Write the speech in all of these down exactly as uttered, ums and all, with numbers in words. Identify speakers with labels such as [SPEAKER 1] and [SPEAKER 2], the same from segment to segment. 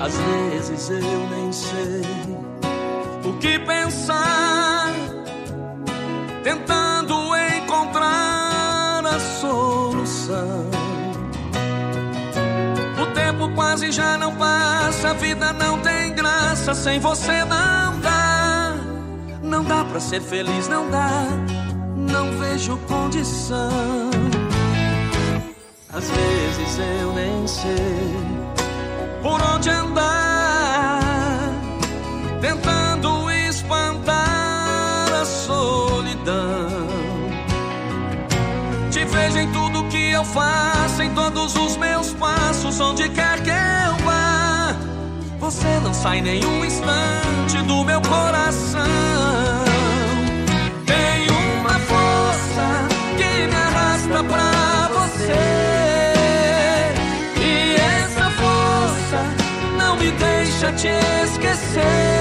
[SPEAKER 1] Às vezes eu nem sei o que pensar, tentando encontrar a solução. O tempo quase já não passa, a vida não tem graça, sem você não dá. Não dá pra ser feliz, não dá, não vejo condição. Às vezes eu nem sei por onde andar, tentando espantar a solidão. Te vejo em tudo que eu faço, em todos os meus passos, onde quer que eu vá. Você não sai nenhum instante do meu coração. Tem uma força que me arrasta pra você, e essa força não me deixa te esquecer.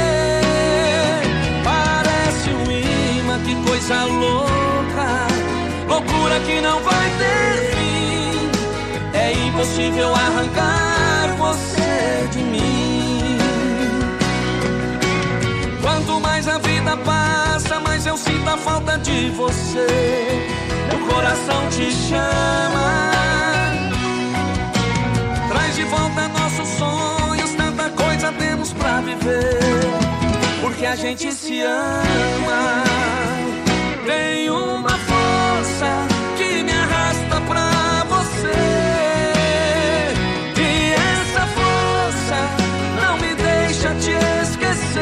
[SPEAKER 1] Parece um imã, que coisa louca, loucura que não vai ter fim. É impossível arrancar você de mim. Quanto mais a vida passa, mais eu sinto a falta de você. Meu coração te chama, traz de volta nossos sonhos. Tanta coisa temos pra viver, porque a gente se ama. Tem uma força que me arrasta pra você, e essa força não me deixa te esquecer.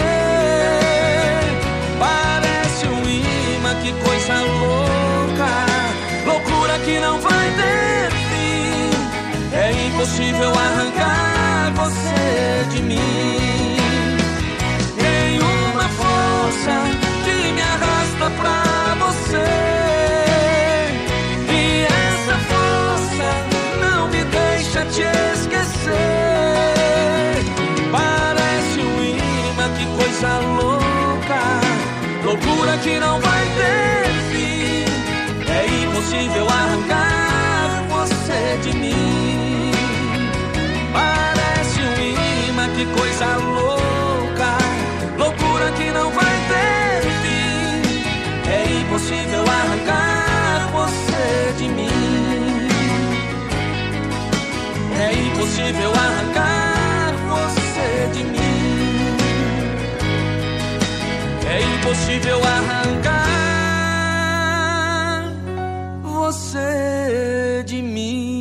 [SPEAKER 1] Parece um imã, que coisa louca, loucura que não vai ter fim. É impossível arrancar você de mim. Tem uma força que me arrasta pra você, e essa força não me deixa te esquecer. Parece um imã, que coisa louca, loucura que não vai ter fim. É impossível arrancar você de mim. Parece um imã, que coisa louca, loucura que não vai ter fim. É impossível arrancar você de mim. É impossível arrancar você de mim. É impossível arrancar você de mim.